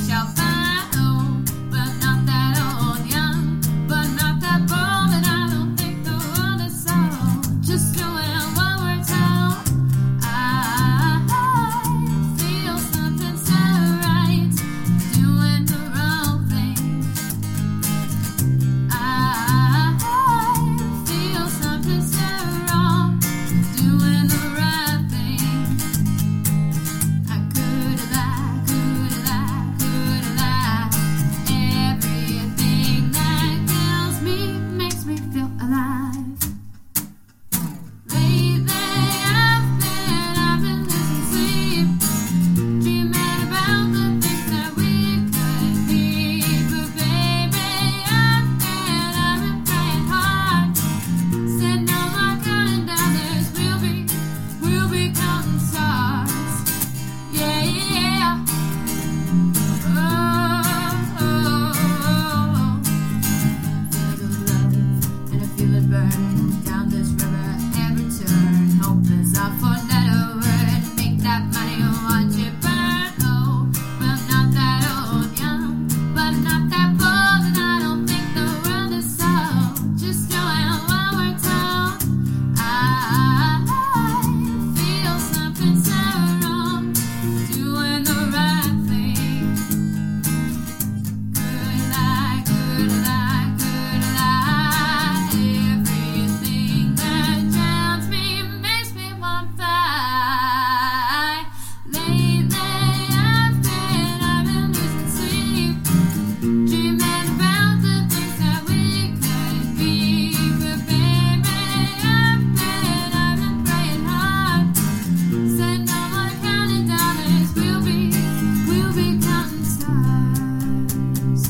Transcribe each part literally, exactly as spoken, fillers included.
shall follow, but not that old young, but not that bold, and I don't think the world is so. Just doing what we're told. I feel something so right, doing the wrong thing. I feel something so wrong, doing the right thing. I could lie, could lie, could lie. Everything that kills me makes me feel alive. Lately I've been, I've been losing sleep, dreaming about the things that we could be. But baby, I've been, I've been praying hard. Said no more counting dollars, we'll be, we'll be counting stars. Yeah, yeah. Oh, oh, oh, oh. Feel the love, and I feel it burn down this river every turn. Hope is a four-letter word. Make that money, watch it burn. Oh, well, not that old young, but not that bold, and I don't think the world is so. Just doing what we're told. I feel something so wrong, doing the right thing. Could lie, could lie, could lie. Everything that drowns me makes me want to fly. Lately I've been, I've been losing sleep, dreaming about the things that we could be. But baby, I've been, I've been praying hard. Said no more counting dollars, we'll be, we'll be counting stars.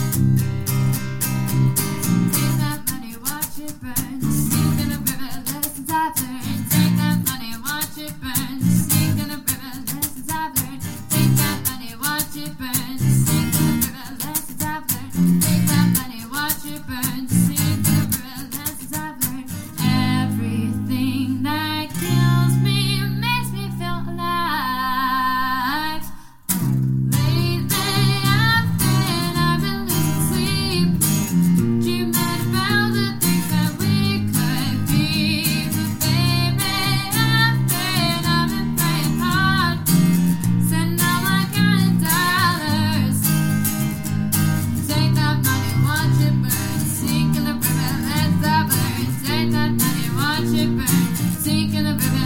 Take that money, watch it burn. Sink in a river, lessons I've learned. Take that money, watch it burn. Sink in a river, lessons I've learned. Take that money, watch it burn. Sink in a river, lessons I've learned. Take that money, watch it burn. Sink in a river, lessons I've learned. Everything that kills me makes me feel alive. Lately I've been, I've been losing sleep, dreaming about the things that we could be. But baby, I've been, I've been praying hard. Said no more counting dollars. Take that money, watch it burn. Sink in the river, let's have learn. Take that money, watch it burn. Sink in the river.